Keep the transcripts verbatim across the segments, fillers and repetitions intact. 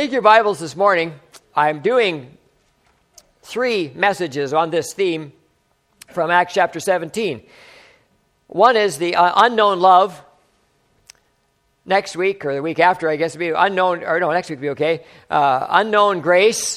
Take your Bibles this morning. I'm doing three messages on this theme from Acts chapter seventeen. One is the uh, unknown love. Next week, or the week after, I guess, it'll be unknown, or no, next week will be okay. Uh, unknown grace.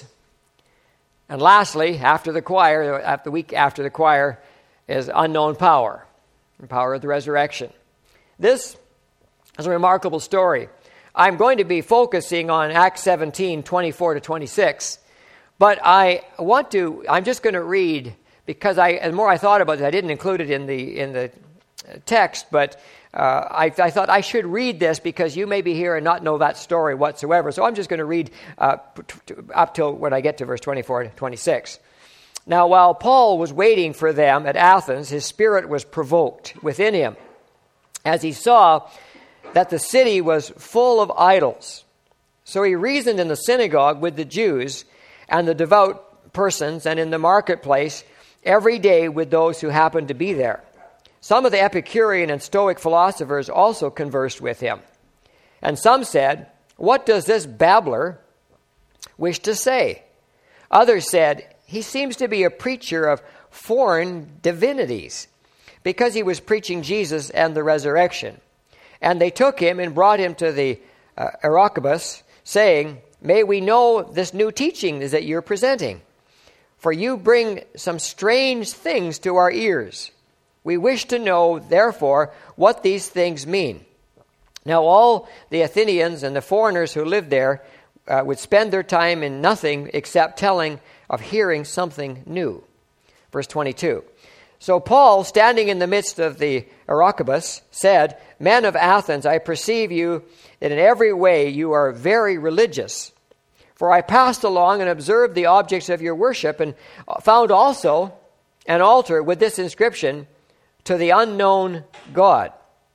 And lastly, after the choir, after the week after the choir, is unknown power, the power of the resurrection. This is a remarkable story. I'm going to be focusing on Acts seventeen, twenty-four to twenty-six, but I want to, I'm just going to read, because I, the more I thought about it, I didn't include it in the in the text, but uh, I, I thought I should read this because you may be here and not know that story whatsoever. So I'm just going to read uh, up till when I get to verse twenty-four to twenty-six. Now, while Paul was waiting for them at Athens, his spirit was provoked within him as he saw that the city was full of idols. So he reasoned in the synagogue with the Jews and the devout persons, and in the marketplace every day with those who happened to be there. Some of the Epicurean and Stoic philosophers also conversed with him. And some said, "What does this babbler wish to say?" Others said, "He seems to be a preacher of foreign divinities," because he was preaching Jesus and the resurrection. And they took him and brought him to the uh, Areopagus, saying, "May we know this new teaching that you're presenting? For you bring some strange things to our ears. We wish to know, therefore, what these things mean." Now all the Athenians and the foreigners who lived there uh, would spend their time in nothing except telling of hearing something new. Verse twenty-two. So Paul, standing in the midst of the Areopagus, said, "Men of Athens, I perceive you that in every way you are very religious. For I passed along and observed the objects of your worship, and found also an altar with this inscription, 'To the unknown God.'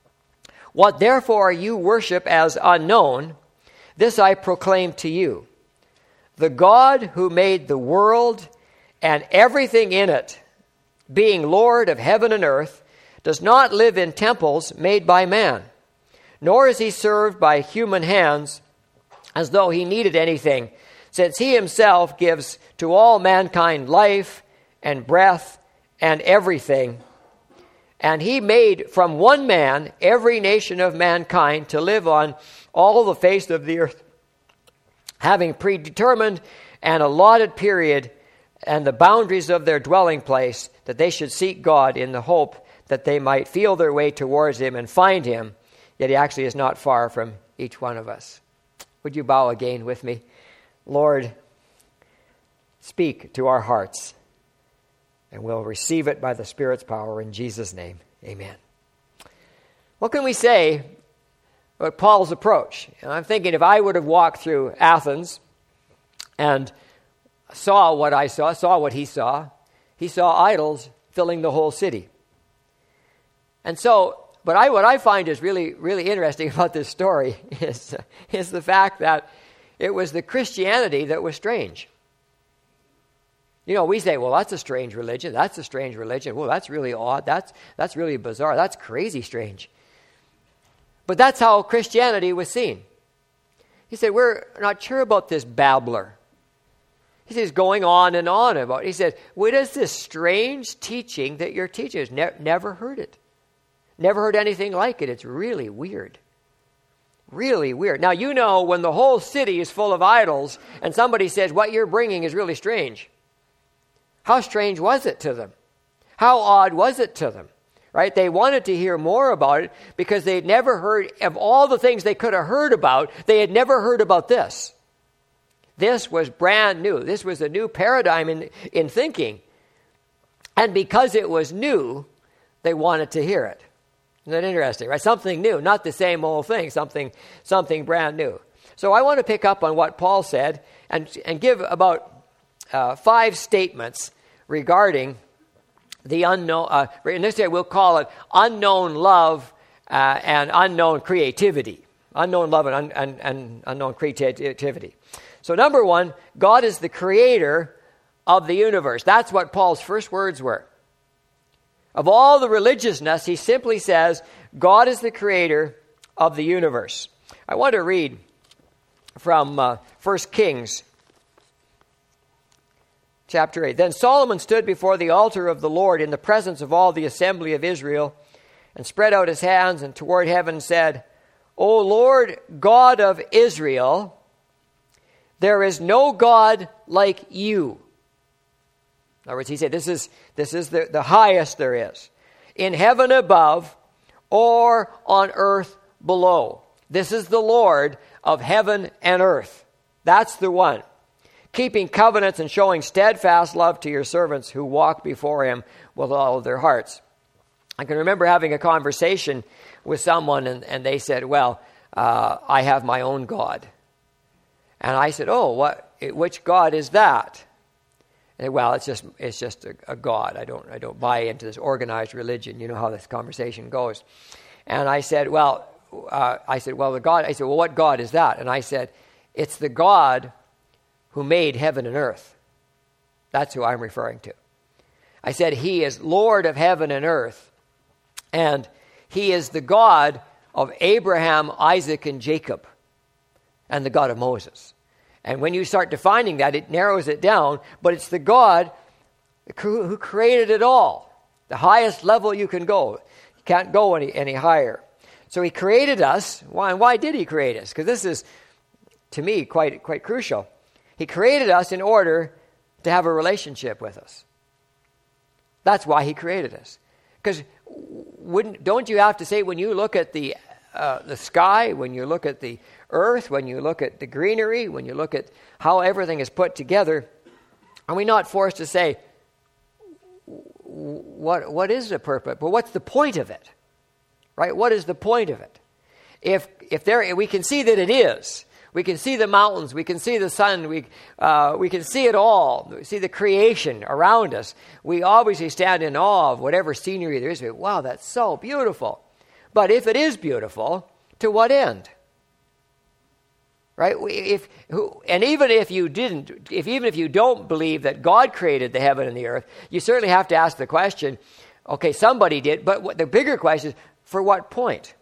What therefore you worship as unknown, this I proclaim to you. The God who made the world and everything in it, being Lord of heaven and earth, does not live in temples made by man, nor is he served by human hands as though he needed anything, since he himself gives to all mankind life and breath and everything. And he made from one man every nation of mankind to live on all the face of the earth, having predetermined an allotted period and the boundaries of their dwelling place, that they should seek God in the hope that they might feel their way towards him and find him, yet he actually is not far from each one of us." Would you bow again with me? Lord, speak to our hearts, and we'll receive it by the Spirit's power in Jesus' name. Amen. What can we say about Paul's approach? And I'm thinking if I would have walked through Athens and saw what I saw, saw what he saw, he saw idols filling the whole city. And so, but I, what I find is really, really interesting about this story is, is the fact that it was the Christianity that was strange. You know, we say, well, that's a strange religion. That's a strange religion. Well, that's really odd. That's, that's really bizarre. That's crazy strange. But that's how Christianity was seen. He said, we're not sure about this babbler. He says, going on and on about it. He said, what is this strange teaching that you're teaching us? Ne- never heard it. Never heard anything like it. It's really weird. Really weird. Now, you know, when the whole city is full of idols and somebody says, what you're bringing is really strange. How strange was it to them? How odd was it to them? Right? They wanted to hear more about it because they'd never heard, of all the things they could have heard about, they had never heard about this. This was brand new. This was a new paradigm in, in thinking. And because it was new, they wanted to hear it. Isn't that interesting, right? Something new, not the same old thing, something something brand new. So I want to pick up on what Paul said and, and give about uh, five statements regarding the unknown, uh, in this day we'll call it unknown love uh, and unknown creativity. Unknown love and, un, and, and unknown creativity. So number one, God is the creator of the universe. That's what Paul's first words were. Of all the religiousness, he simply says, God is the creator of the universe. I want to read from uh, First Kings chapter eight. Then Solomon stood before the altar of the Lord in the presence of all the assembly of Israel and spread out his hands and toward heaven said, O Lord God of Israel, there is no God like you. In other words, he said, this is, this is the, the highest there is. In heaven above or on earth below. This is the Lord of heaven and earth. That's the one. Keeping covenants and showing steadfast love to your servants who walk before him with all of their hearts. I can remember having a conversation with someone and, and they said, well, uh, I have my own God. And I said, oh, what? Which God is that? And, well, it's just it's just a, a God. I don't I don't buy into this organized religion. You know how this conversation goes. And I said, well, uh, I said, well, the God. I said, well, what God is that? And I said, it's the God who made heaven and earth. That's who I'm referring to. I said, he is Lord of heaven and earth, and he is the God of Abraham, Isaac, and Jacob, and the God of Moses. And when you start defining that, it narrows it down, but it's the God who created it all. The highest level you can go. You can't go any, any higher. So he created us. Why, and why did he create us? Because this is, to me, quite, quite crucial. He created us in order to have a relationship with us. That's why he created us. Because wouldn't don't you have to say, when you look at the uh, the sky, when you look at the earth, when you look at the greenery, when you look at how everything is put together, are we not forced to say, what what is the purpose? But what's the point of it? Right? What is the point of it? If if there we can see that it is. We can see the mountains. We can see the sun. We uh, we can see it all. We see the creation around us. We obviously stand in awe of whatever scenery there is. Wow, that's so beautiful. But if it is beautiful, to what end? Right? If and even if you didn't, if even if you don't believe that God created the heaven and the earth, you certainly have to ask the question. Okay, somebody did, but what, the bigger question is, for what point?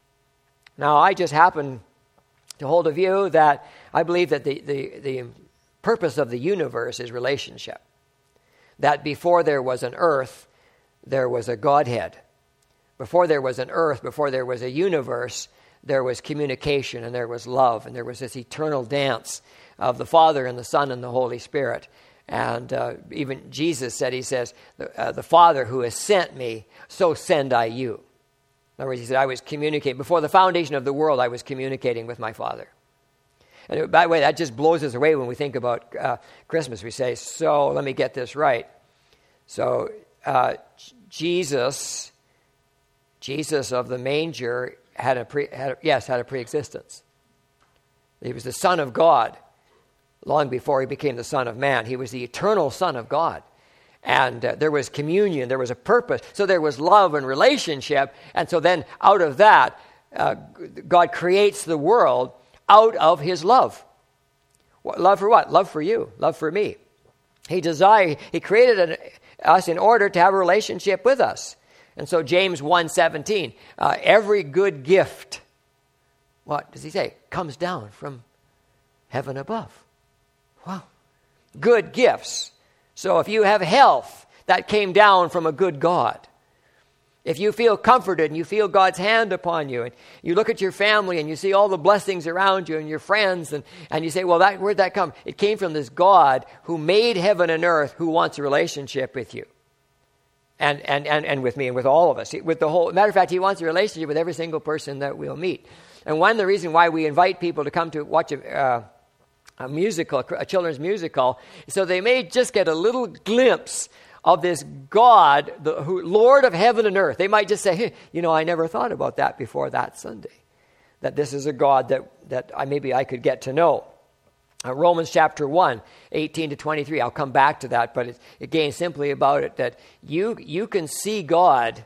Now, I just happen to hold a view that I believe that the, the, the purpose of the universe is relationship. That before there was an earth, there was a Godhead. Before there was an earth, before there was a universe, there was communication and there was love and there was this eternal dance of the Father and the Son and the Holy Spirit. And uh, even Jesus said, he says, the, uh, the Father who has sent me, so send I you. In other words, he said, I was communicating. Before the foundation of the world, I was communicating with my Father. And by the way, that just blows us away when we think about uh, Christmas. We say, so let me get this right. So uh, Jesus, Jesus of the manger had a, pre, had a yes, had a pre-existence. He was the Son of God long before he became the Son of Man. He was the eternal Son of God. And uh, there was communion, there was a purpose. So there was love and relationship. And so then out of that, uh, God creates the world out of his love. Love for what? Love for you. Love for me. He desired, he created an, us in order to have a relationship with us. And so James one seventeen, uh, every good gift, what does he say? Comes down from heaven above. Wow. Good gifts. So if you have health, that came down from a good God. If you feel comforted and you feel God's hand upon you, and you look at your family and you see all the blessings around you and your friends, and, and you say, well, that, where'd that come? It came from this God who made heaven and earth, who wants a relationship with you. And, and, and, and with me and with all of us. With the whole, matter of fact, he wants a relationship with every single person that we'll meet. And one of the reasons why we invite people to come to watch a, uh, a musical, a children's musical, so they may just get a little glimpse of this God, the who, Lord of heaven and earth. They might just say, hey, you know, I never thought about that before that Sunday. That this is a God that, that I, maybe I could get to know. Uh, Romans chapter one, eighteen to twenty-three. I'll come back to that, but it's, again, simply about it that you you can see God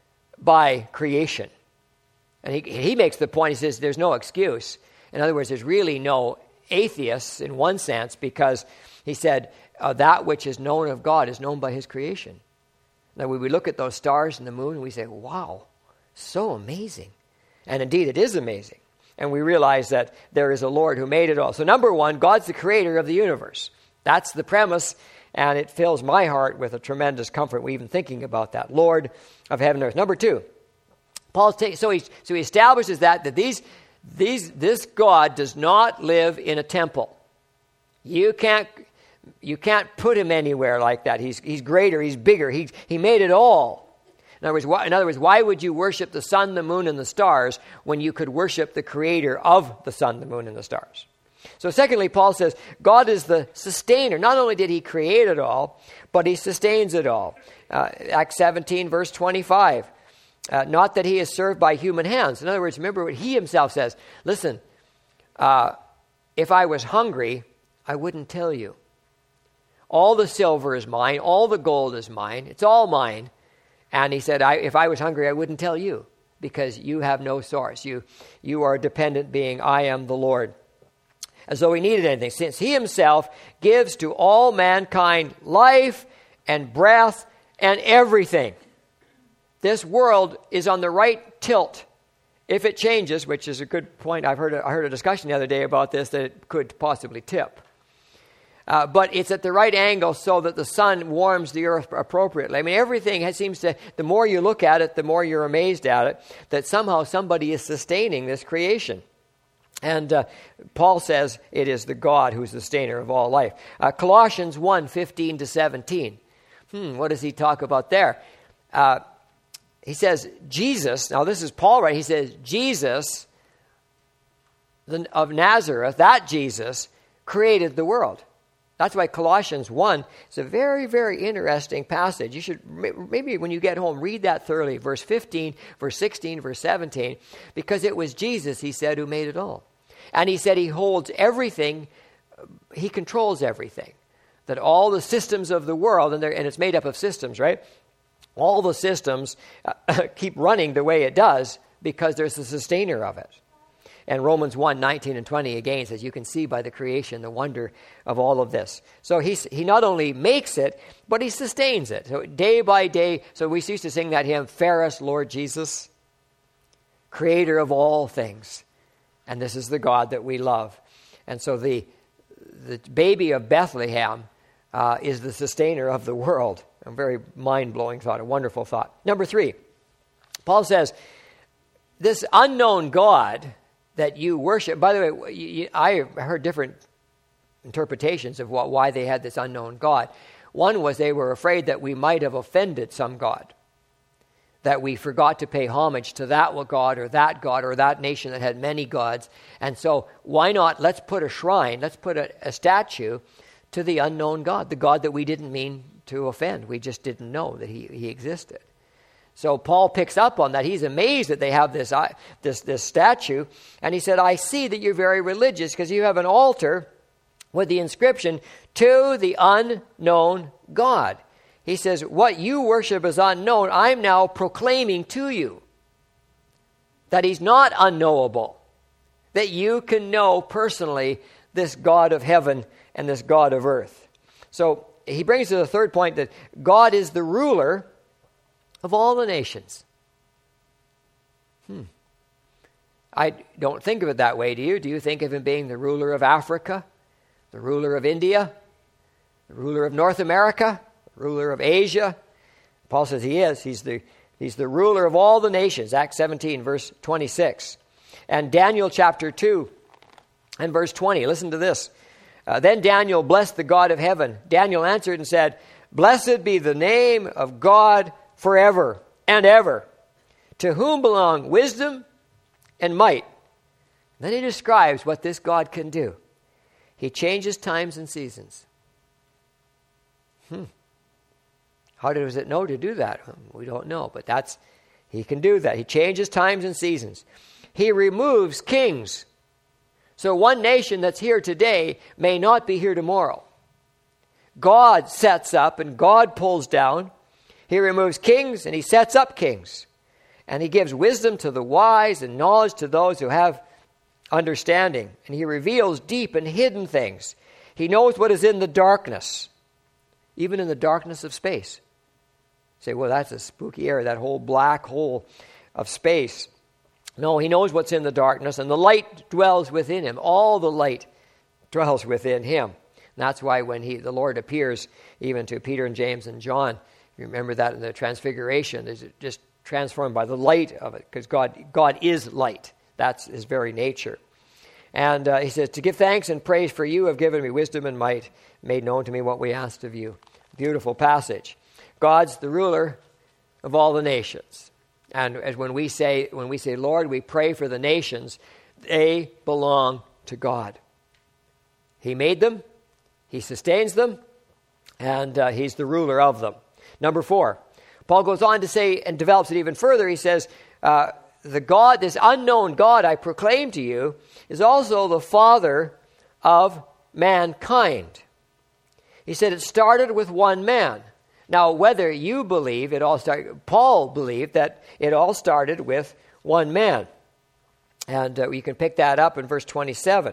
by creation. And he, he makes the point, he says there's no excuse. In other words, there's really no atheists in one sense, because he said uh, that which is known of God is known by his creation. Now when we look at those stars and the moon, we say, wow, so amazing. And indeed it is amazing. and we realize that there is a Lord who made it all. So number one, God's the creator of the universe. That's the premise, and it fills my heart with a tremendous comfort. We're even thinking about that. Lord of heaven and earth. Number two, Paul takes so he so he establishes that that these these this God does not live in a temple. You can't you can't put him anywhere like that. He's he's greater. He's bigger. He he made it all. In other words, why, in other words, why would you worship the sun, the moon, and the stars when you could worship the creator of the sun, the moon, and the stars? So secondly, Paul says, God is the sustainer. Not only did he create it all, but he sustains it all. Uh, Acts seventeen, verse twenty-five. Uh, not that he is served by human hands. In other words, remember what he himself says. Listen, uh, if I was hungry, I wouldn't tell you. All the silver is mine. All the gold is mine. It's all mine. And he said, I, if I was hungry, I wouldn't tell you, because you have no source. You, you are a dependent being. I am the Lord. As though he needed anything, since he himself gives to all mankind life and breath and everything. This world is on the right tilt. If it changes, which is a good point. I've heard a, I heard a discussion the other day about this, that it could possibly tip. Uh, but it's at the right angle so that the sun warms the earth appropriately. I mean, everything has, seems to, the more you look at it, the more you're amazed at it, that somehow somebody is sustaining this creation. And uh, Paul says it is the God who is the sustainer of all life. Uh, Colossians one, fifteen to seventeen. Hmm, what does he talk about there? Uh, he says, Jesus, now this is Paul, right? He says, Jesus the, of Nazareth, that Jesus, created the world. That's why Colossians one is a very, very interesting passage. You should, maybe when you get home, read that thoroughly. Verse fifteen, verse sixteen, verse seventeen. Because it was Jesus, he said, who made it all. And he said he holds everything, he controls everything. That all the systems of the world, and, and it's made up of systems, right? All the systems uh, keep running the way it does because there's the sustainer of it. And Romans one, nineteen and twenty again says, you can see by the creation the wonder of all of this. So he's, he not only makes it, but he sustains it. So day by day, so we used to sing that hymn, Fairest Lord Jesus, creator of all things. And this is the God that we love. And so the, the baby of Bethlehem uh, is the sustainer of the world. A very mind-blowing thought, a wonderful thought. Number three, Paul says, this unknown God that you worship. By the way, you, I heard different interpretations of what, why they had this unknown God. One was they were afraid that we might have offended some God, that we forgot to pay homage to that God or that God or that nation that had many gods. And so why not, let's put a shrine, let's put a, a statue to the unknown God, the God that we didn't mean to offend. We just didn't know that he, he existed. So Paul picks up on that. He's amazed that they have this, uh, this, this statue. And he said, I see that you're very religious because you have an altar with the inscription, to the unknown God. He says, what you worship is unknown. I'm now proclaiming to you that he's not unknowable, that you can know personally this God of heaven and this God of earth. So he brings to the third point that God is the ruler of all the nations. Hmm. I don't think of it that way, do you? Do you think of him being the ruler of Africa, the ruler of India, the ruler of North America, the ruler of Asia? Paul says he is. He's the, he's the ruler of all the nations. Acts seventeen, verse twenty-six. And Daniel chapter two and verse twenty. Listen to this. Uh, then Daniel blessed the God of heaven. Daniel answered and said, blessed be the name of God forever and ever, to whom belong wisdom and might. Then he describes what this God can do. He changes times and seasons. Hmm. How does it know to do that? We don't know, but that's, he can do that. He changes times and seasons. He removes kings. So one nation that's here today may not be here tomorrow. God sets up and God pulls down. He removes kings and he sets up kings. And he gives wisdom to the wise and knowledge to those who have understanding. And he reveals deep and hidden things. He knows what is in the darkness, even in the darkness of space. You say, well, that's a spooky area, that whole black hole of space. No, he knows what's in the darkness, and the light dwells within him. All the light dwells within him. And that's why when he, the Lord appears even to Peter and James and John, you remember that in the Transfiguration, is just transformed by the light of it, because God, God is light. That's his very nature. And uh, he says, to give thanks and praise, for you have given me wisdom and might, made known to me what we asked of you. Beautiful passage. God's the ruler of all the nations. And as when we say, when we say, Lord, we pray for the nations, they belong to God. He made them, he sustains them, and uh, he's the ruler of them. Number four, Paul goes on to say, and develops it even further. He says, uh, the God, this unknown God I proclaim to you, is also the Father of mankind. He said it started with one man. Now, whether you believe it all started, Paul believed that it all started with one man. And uh, you can pick that up in verse twenty-seven.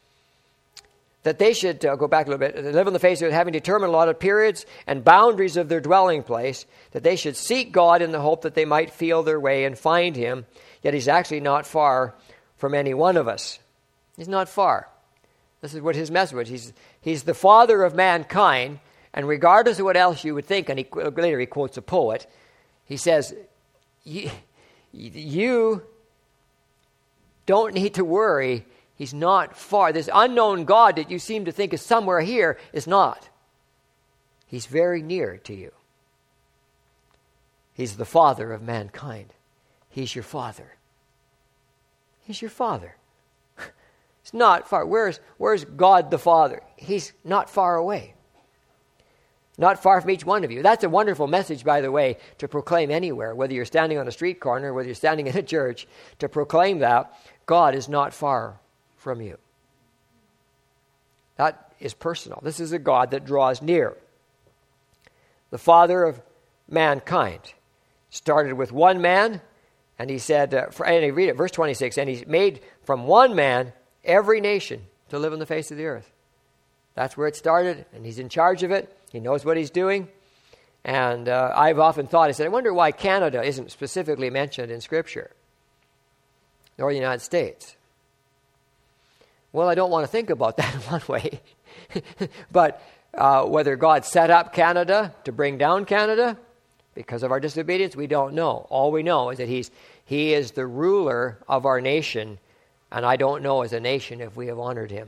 That they should, uh, go back a little bit, live on the face of it, having determined allotted periods and boundaries of their dwelling place, that they should seek God in the hope that they might feel their way and find him, yet he's actually not far from any one of us. He's not far. This is what his message was. He's, he's the Father of mankind, and regardless of what else you would think, and he, later he quotes a poet, he says, you, you don't need to worry. He's not far. This unknown God that you seem to think is somewhere here is not. He's very near to you. He's the Father of mankind. He's your Father. He's your Father. He's not far. Where's, where's God the Father? He's not far away. Not far from each one of you. That's a wonderful message, by the way, to proclaim anywhere, whether you're standing on a street corner, whether you're standing in a church, to proclaim that God is not far from you. That is personal. This is a God that draws near. The Father of mankind started with one man, and he said, uh, for, and he read it, verse twenty-six, and he made from one man every nation to live on the face of the earth. That's where it started, and he's in charge of it. He knows what he's doing. And uh, I've often thought, I said, I wonder why Canada isn't specifically mentioned in Scripture, nor the United States. Well, I don't want to think about that in one way. But uh, whether God set up Canada to bring down Canada because of our disobedience, we don't know. All we know is that he's he is the ruler of our nation, and I don't know as a nation if we have honored him.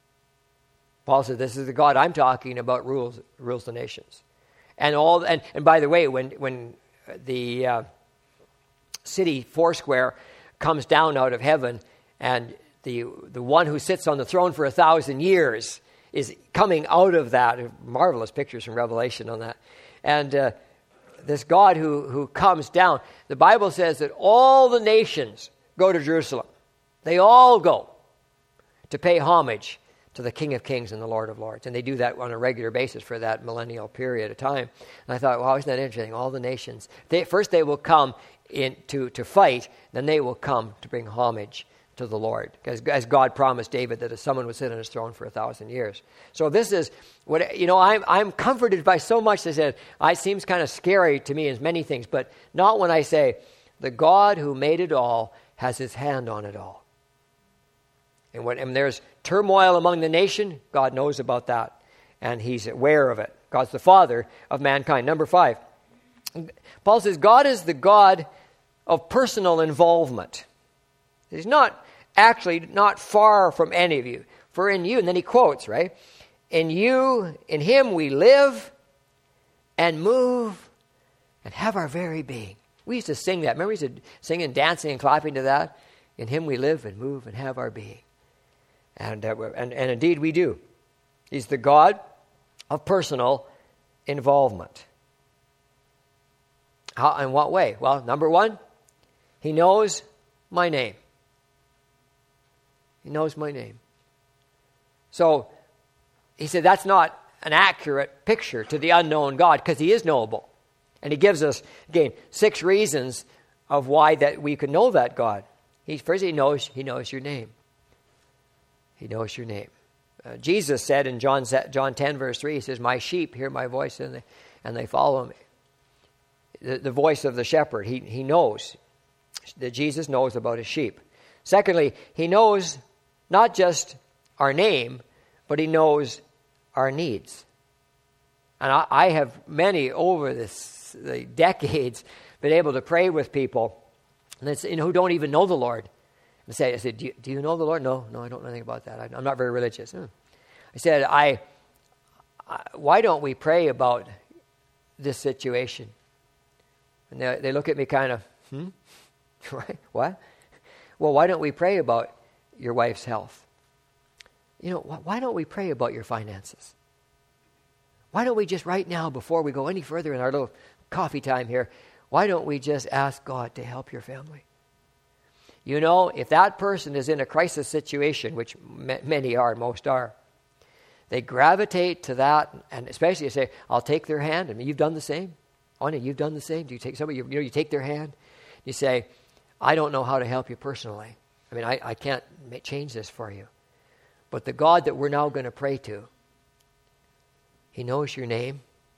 Paul said, this is the God I'm talking about, rules rules the nations. And all and, and by the way, when when the uh, city Foursquare comes down out of heaven, and the the one who sits on the throne for a thousand years is coming out of that, marvelous pictures from Revelation on that. And uh, this God who, who comes down, the Bible says that all the nations go to Jerusalem. They all go to pay homage to the King of Kings and the Lord of Lords. And they do that on a regular basis for that millennial period of time. And I thought, wow, isn't that interesting? All the nations. They, first they will come in to, to fight, then they will come to bring homage to the Lord. As, as God promised David that someone would sit on his throne for a thousand years. So this is, what you know, I'm, I'm comforted by so much that said, it seems kind of scary to me in many things, but not when I say, the God who made it all has his hand on it all. And when and there's turmoil among the nation, God knows about that. And he's aware of it. God's the Father of mankind. Number five, Paul says God is the God of personal involvement. He's not actually not far from any of you. For in you, and then he quotes, right? In you, in him we live and move and have our very being. We used to sing that. Remember we used to sing and dancing and clapping to that? In him we live and move and have our being. And, uh, and, and indeed we do. He's the God of personal involvement. How, in what way? Well, number one, he knows my name. He knows my name. So he said that's not an accurate picture to the unknown God because he is knowable. And he gives us, again, six reasons of why that we can know that God. He, first, he knows, he knows your name. He knows your name. Uh, Jesus said in John, John ten, verse three, he says, my sheep hear my voice and they, and they follow me. The, the voice of the shepherd, he, he knows. that Jesus knows about his sheep. Secondly, he knows not just our name, but he knows our needs. And I, I have many over this, the decades been able to pray with people and it's, you know, who don't even know the Lord. And say, I said, do you, do you know the Lord? No, no, I don't know anything about that. I, I'm not very religious. Hmm. I said, I, I, why don't we pray about this situation? And they, they look at me kind of, hmm? Right? What? Well, why don't we pray about your wife's health? You know, wh- why don't we pray about your finances? Why don't we just right now, before we go any further in our little coffee time here, why don't we just ask God to help your family? You know, if that person is in a crisis situation, which m- many are, most are, they gravitate to that, and especially you say, I'll take their hand. I mean, you've done the same. Anya, you've done the same. Do you take somebody, you, you know, you take their hand, you say, I don't know how to help you personally. I mean, I, I can't ma- change this for you. But the God that we're now going to pray to, he knows your name,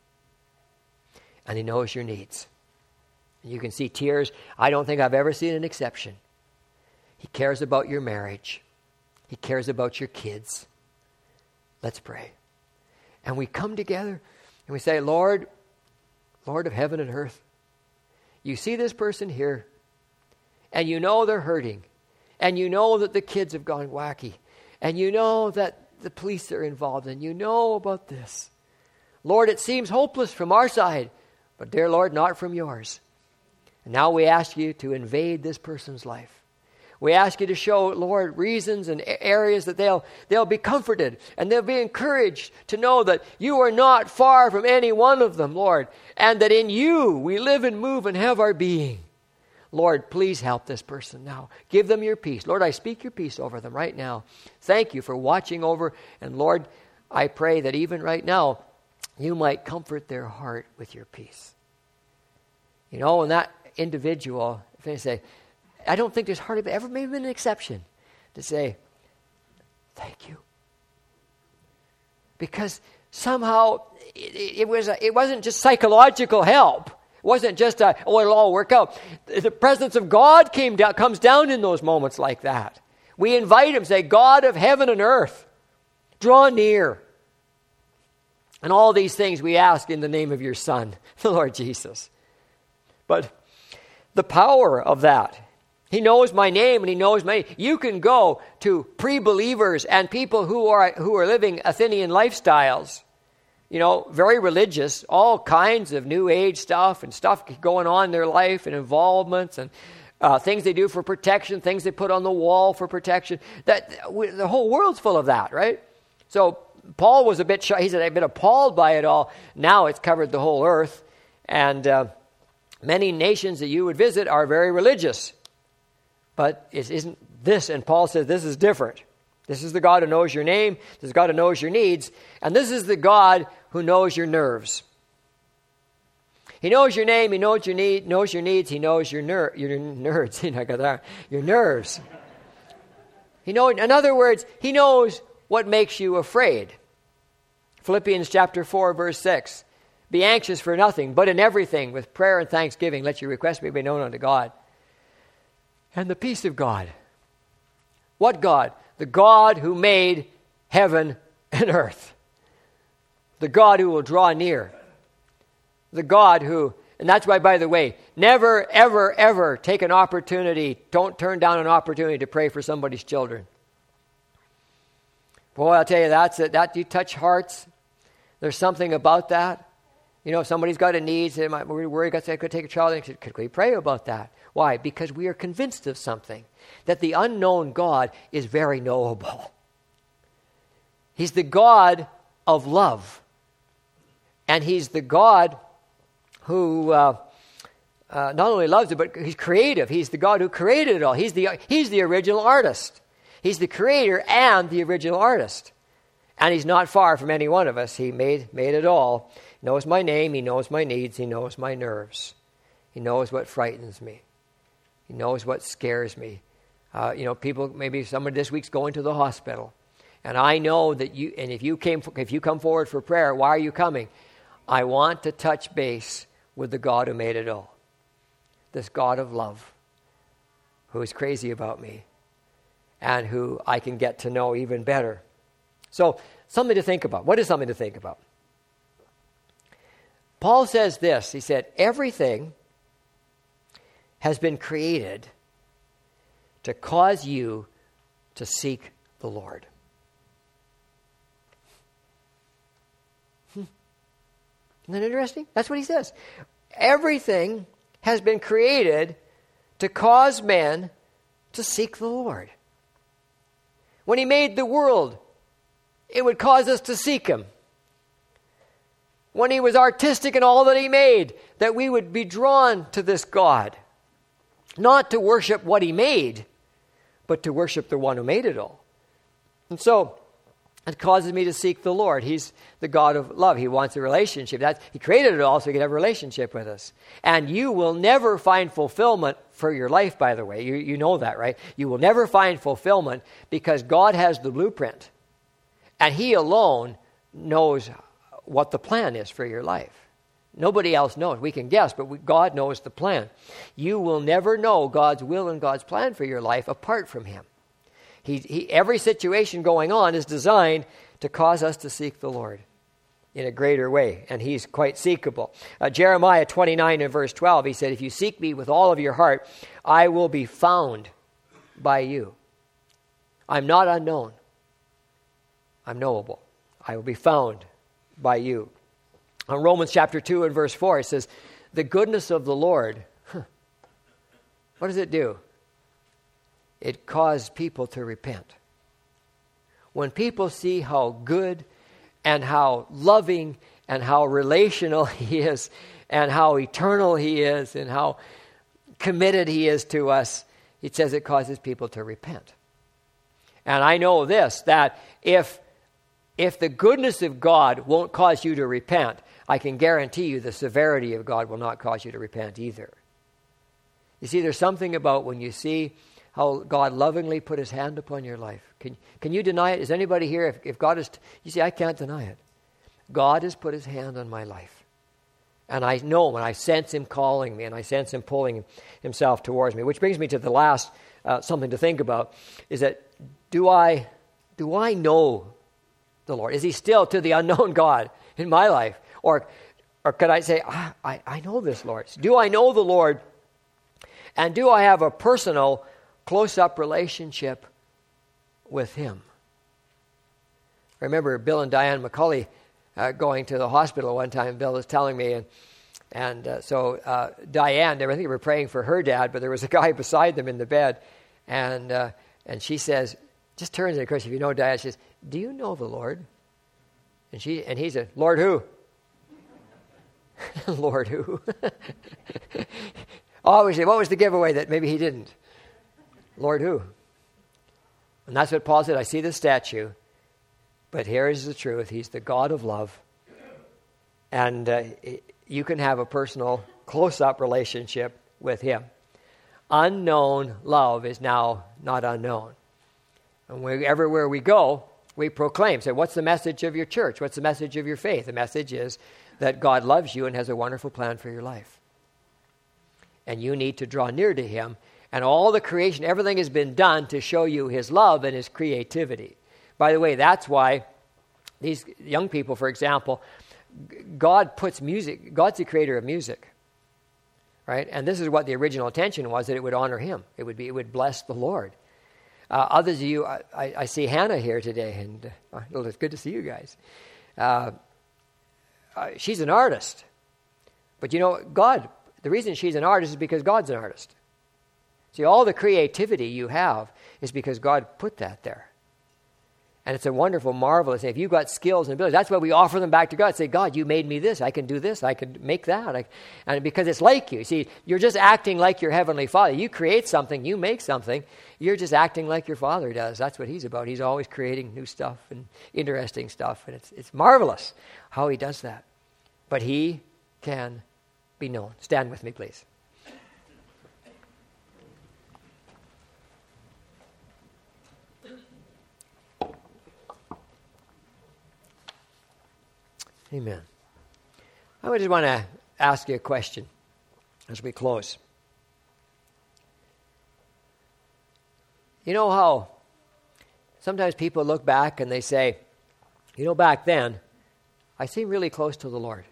and he knows your needs. And you can see tears. I don't think I've ever seen an exception. He cares about your marriage. He cares about your kids. Let's pray. And we come together and we say, Lord, Lord of heaven and earth, you see this person here, and you know they're hurting, and you know that the kids have gone wacky, and you know that the police are involved, and you know about this. Lord, it seems hopeless from our side, but dear Lord, not from yours. And now we ask you to invade this person's life. We ask you to show, Lord, reasons and areas that they'll they'll be comforted and they'll be encouraged to know that you are not far from any one of them, Lord, and that in you we live and move and have our being. Lord, please help this person now. Give them your peace. Lord, I speak your peace over them right now. Thank you for watching over. And Lord, I pray that even right now, you might comfort their heart with your peace. You know, and that individual, if they say, I don't think there's hardly ever maybe been an exception to say, thank you. Because somehow it, it, was a, it wasn't just psychological help. It wasn't just, a, oh, it'll all work out. The presence of God came down, comes down in those moments like that. We invite him, say, God of heaven and earth, draw near. And all these things we ask in the name of your Son, the Lord Jesus. But the power of that, he knows my name and he knows my, you can go to pre-believers and people who are who are living Athenian lifestyles, you know, very religious, all kinds of new age stuff and stuff going on in their life and involvements and uh, things they do for protection, things they put on the wall for protection. That the whole world's full of that, right? So Paul was a bit shy. He said, I've been appalled by it all. Now it's covered the whole earth. And uh, many nations that you would visit are very religious. But it isn't this, and Paul says this is different. This is the God who knows your name. This is God who knows your needs. And this is the God who knows your nerves. He knows your name. He knows your need. Knows your needs. He knows your ner- your nerds. I got that. Your nerves. He knows. In other words, he knows what makes you afraid. Philippians chapter four, verse six. Be anxious for nothing, but in everything, with prayer and thanksgiving, let your requests be made known unto God. And the peace of God. What God? The God who made heaven and earth. The God who will draw near. The God who, and that's why, by the way, never, ever, ever take an opportunity, don't turn down an opportunity to pray for somebody's children. Boy, I'll tell you, that's it. That you touch hearts. There's something about that. You know, if somebody's got a need, say, we're worried, I could take a child, and could we pray about that? Why? Because we are convinced of something, that the unknown God is very knowable. He's the God of love. And he's the God who uh, uh, not only loves it, but he's creative. He's the God who created it all. He's the, he's the original artist. He's the creator and the original artist. And he's not far from any one of us. He made, made it all. He knows my name. He knows my needs. He knows my nerves. He knows what frightens me. He knows what scares me. Uh, you know, people, maybe somebody this week's going to the hospital. And I know that you, and if you came, if you come forward for prayer, why are you coming? I want to touch base with the God who made it all. This God of love. who is crazy about me and who I can get to know even better. So, something to think about. What is something to think about? Paul says this. He said, everything has been created to cause you to seek the Lord. Hmm. Isn't that interesting? That's what he says. Everything has been created to cause men to seek the Lord. When he made the world, it would cause us to seek him. When he was artistic in all that he made, that we would be drawn to this God. Not to worship what he made, but to worship the one who made it all. And so, it causes me to seek the Lord. He's the God of love. He wants a relationship. That's, he created it all so he could have a relationship with us. And you will never find fulfillment for your life, by the way. You, you know that, right? You will never find fulfillment because God has the blueprint. And he alone knows what the plan is for your life. Nobody else knows. We can guess, but we, God knows the plan. You will never know God's will and God's plan for your life apart from him. He, he, every situation going on is designed to cause us to seek the Lord in a greater way, and he's quite seekable. Uh, Jeremiah twenty-nine and verse twelve, he said, if you seek me with all of your heart, I will be found by you. I'm not unknown. I'm knowable. I will be found by you. On Romans chapter two and verse four, it says, the goodness of the Lord, huh, what does it do? It caused people to repent. When people see how good and how loving and how relational he is and how eternal he is and how committed he is to us, it says it causes people to repent. And I know this, that if If the goodness of God won't cause you to repent, I can guarantee you the severity of God will not cause you to repent either. You see, there's something about when you see how God lovingly put his hand upon your life. Can, can you deny it? Is anybody here, if, if God is, you see, I can't deny it. God has put his hand on my life. And I know when I sense him calling me and I sense him pulling himself towards me, which brings me to the last, uh, something to think about, is that do I, do I know the Lord? Is he still to the unknown God in my life? Or or could I say, ah, I, I know this Lord. Do I know the Lord? And do I have a personal, close-up relationship with him? I remember Bill and Diane McCulley uh, going to the hospital one time. Bill was telling me, and and uh, so uh, Diane, I think they were praying for her dad, but there was a guy beside them in the bed, and uh, and she says, just turns to the question, if you know Diane, she says, do you know the Lord? And she and he said, Lord who? Lord who? Obviously, what was the giveaway that maybe he didn't? Lord who? And that's what Paul said. I see the statue, but here is the truth. He's the God of love. And uh, you can have a personal, close-up relationship with him. Unknown love is now not unknown. And we, everywhere we go, we proclaim. Say, what's the message of your church? What's the message of your faith? The message is that God loves you and has a wonderful plan for your life. And you need to draw near to him. And all the creation, everything has been done to show you his love and his creativity. By the way, that's why these young people, for example, God puts music, God's the creator of music. Right? And this is what the original intention was, that it would honor him. It would be, it would bless the Lord. Uh, others of you, I, I see Hannah here today, and uh, well, it's good to see you guys. Uh, uh, she's an artist. But you know, God, the reason she's an artist is because God's an artist. See, all the creativity you have is because God put that there. And it's a wonderful, marvelous thing. If you've got skills and abilities, that's why we offer them back to God. Say, God, you made me this. I can do this. I can make that. I, and because it's like you. See, you're just acting like your Heavenly Father. You create something. You make something. You're just acting like your Father does. That's what he's about. He's always creating new stuff and interesting stuff. And it's, it's marvelous how he does that. But he can be known. Stand with me, please. Amen. I just want to ask you a question as we close. You know how sometimes people look back and they say, you know, back then, I seemed really close to the Lord.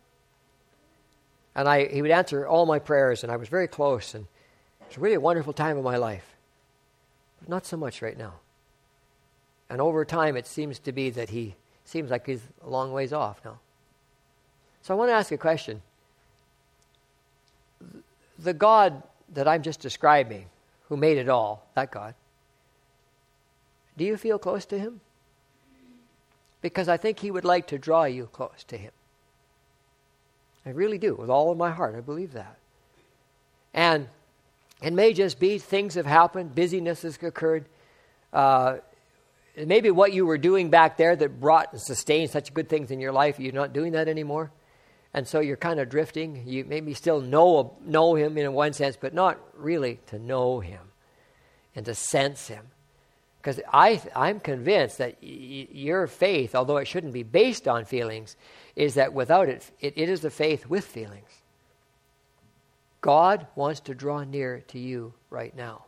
And I, he would answer all my prayers, and I was very close, and it was really a wonderful time of my life. But not so much right now. And over time, it seems to be that he seems like he's a long ways off now. So I want to ask a question. The God that I'm just describing, who made it all, that God, do you feel close to him? Because I think he would like to draw you close to him. I really do, with all of my heart. I believe that. And it may just be things have happened, busyness has occurred. Uh, maybe what you were doing back there that brought and sustained such good things in your life, you're not doing that anymore. And so you're kind of drifting. You maybe still know, know him in one sense, but not really to know him and to sense him. Because I, I'm convinced that y- your faith, although it shouldn't be based on feelings, is that without it, it, it is a faith with feelings. God wants to draw near to you right now.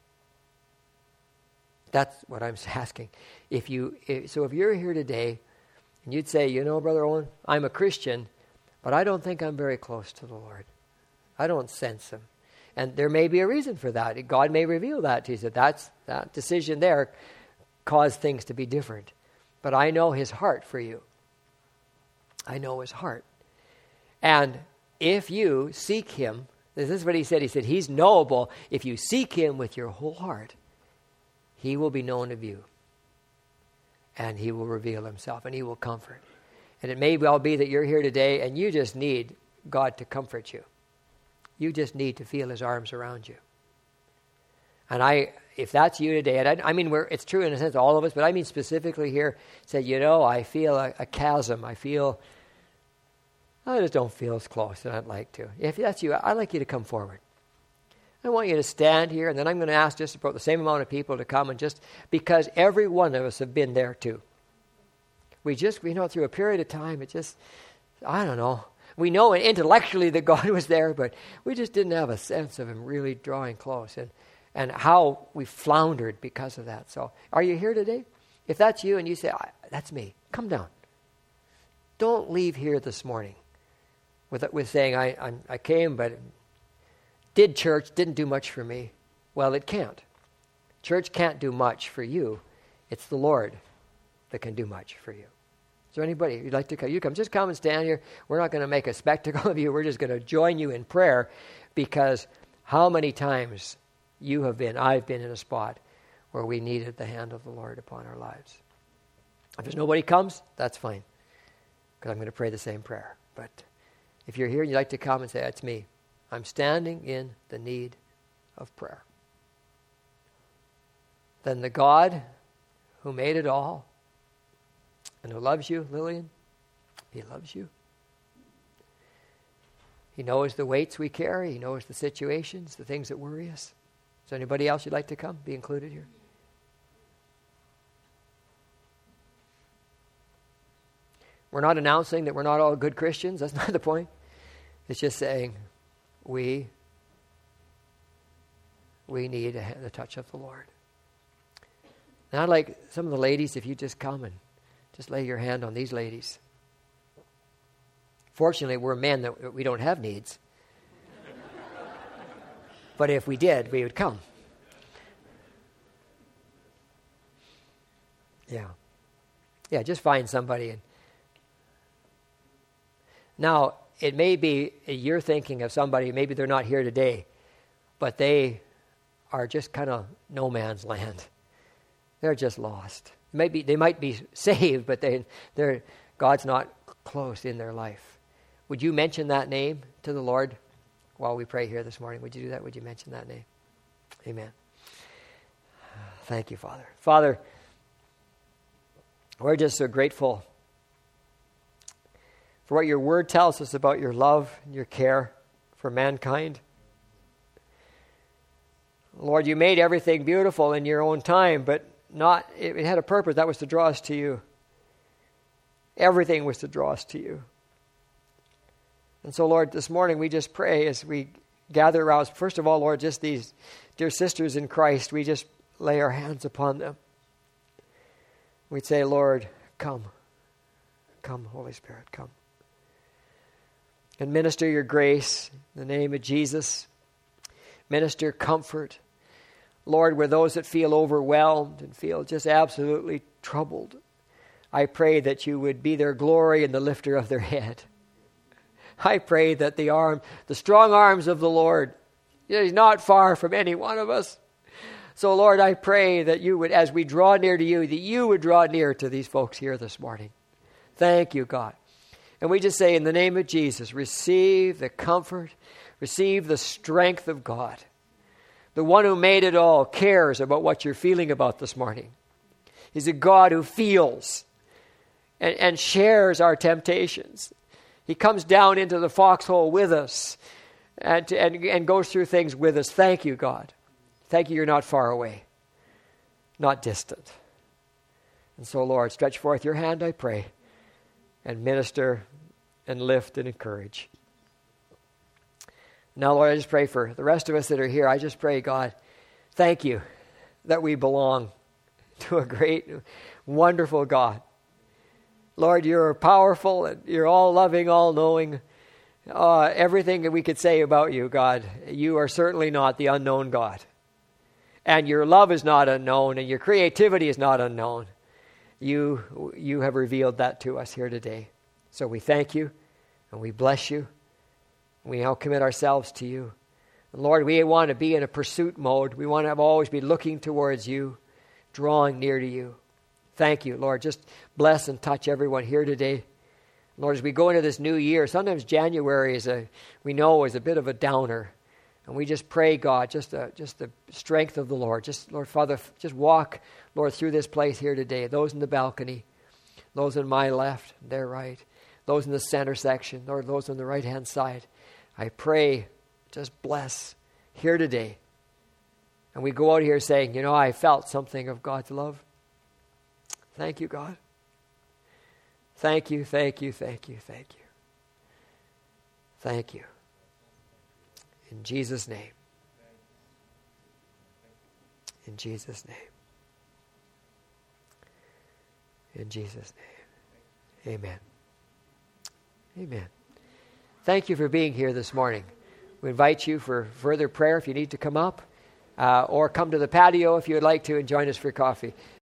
That's what I'm asking. If you, if, so if you're here today, and you'd say, you know, Brother Owen, I'm a Christian, but I don't think I'm very close to the Lord. I don't sense him. And there may be a reason for that. God may reveal that to you. That that's, that decision there caused things to be different. But I know his heart for you. I know his heart. And if you seek him, this is what he said. He said, he's knowable. If you seek him with your whole heart, he will be known of you. And he will reveal himself and he will comfort. And it may well be that you're here today and you just need God to comfort you. You just need to feel his arms around you. And I, if that's you today, and I, I mean, we're, it's true in a sense, all of us, but I mean specifically here, say, you know, I feel a, a chasm. I feel, I just don't feel as close as I'd like to. If that's you, I'd like you to come forward. I want you to stand here, and then I'm going to ask just about the same amount of people to come, and just because every one of us have been there too. We just, we know, through a period of time, it just, I don't know. We know intellectually that God was there, but we just didn't have a sense of him really drawing close, and, and how we floundered because of that. So are you here today? If that's you and you say, that's me, come down. Don't leave here this morning with with saying, I, I, I came, but did church, didn't do much for me. Well, it can't. Church can't do much for you. It's the Lord that can do much for you. Is there anybody you'd like to come? You come. Just come and stand here. We're not going to make a spectacle of you. We're just going to join you in prayer, because how many times you have been, I've been in a spot where we needed the hand of the Lord upon our lives. If there's nobody comes, that's fine, because I'm going to pray the same prayer. But if you're here and you'd like to come and say, that's me, I'm standing in the need of prayer, then the God who made it all and who loves you, Lillian, he loves you. He knows the weights we carry. He knows the situations, the things that worry us. Is there anybody else you'd like to come, be included here? We're not announcing that we're not all good Christians. That's not the point. It's just saying we, we need a, the touch of the Lord. Now I'd like some of the ladies, if you just come and just lay your hand on these ladies. Fortunately, we're men that we don't have needs. But if we did, we would come. Yeah. Yeah, just find somebody. And now, it may be you're thinking of somebody, maybe they're not here today, but they are just kind of no man's land. They're just lost. Maybe they might be saved, but they, they're, God's not close in their life. Would you mention that name to the Lord while we pray here this morning? Would you do that? Would you mention that name? Amen. Thank you, Father. Father, we're just so grateful for what your word tells us about your love and your care for mankind. Lord, you made everything beautiful in your own time, but not, it had a purpose. That was to draw us to you. Everything was to draw us to you. And so, Lord, this morning we just pray as we gather around, first of all, Lord, just these dear sisters in Christ, we just lay our hands upon them. We'd say, Lord, come. Come, Holy Spirit, come. And minister your grace in the name of Jesus. Minister comfort. Lord, we're those that feel overwhelmed and feel just absolutely troubled. I pray that you would be their glory and the lifter of their head. I pray that the arm, the strong arms of the Lord, is not far from any one of us. So, Lord, I pray that you would, as we draw near to you, that you would draw near to these folks here this morning. Thank you, God. And we just say, in the name of Jesus, receive the comfort, receive the strength of God. The one who made it all cares about what you're feeling about this morning. He's a God who feels and, and shares our temptations. He comes down into the foxhole with us and, and, and goes through things with us. Thank you, God. Thank you, you're not far away, not distant. And so, Lord, stretch forth your hand, I pray, and minister and lift and encourage. Now, Lord, I just pray for the rest of us that are here. I just pray, God, thank you that we belong to a great, wonderful God. Lord, you're powerful and you're all loving, all knowing. Uh, everything that we could say about you, God, you are certainly not the unknown God. And your love is not unknown and your creativity is not unknown. You, you have revealed that to us here today. So we thank you and we bless you. We now commit ourselves to you. And Lord, we want to be in a pursuit mode. We want to always be looking towards you, drawing near to you. Thank you, Lord. Just bless and touch everyone here today. Lord, as we go into this new year, sometimes January is a, we know, is a bit of a downer. And we just pray, God, just the, just the strength of the Lord. Just, Lord, Father, just walk, Lord, through this place here today. Those in the balcony, those on my left, their right, those in the center section, Lord, those on the right-hand side. I pray, just bless here today. And we go out here saying, you know, I felt something of God's love. Thank you, God. Thank you, thank you, thank you, thank you. Thank you. In Jesus' name. In Jesus' name. In Jesus' name. Amen. Amen. Thank you for being here this morning. We invite you for further prayer if you need to come up, uh, or come to the patio if you would like to and join us for coffee.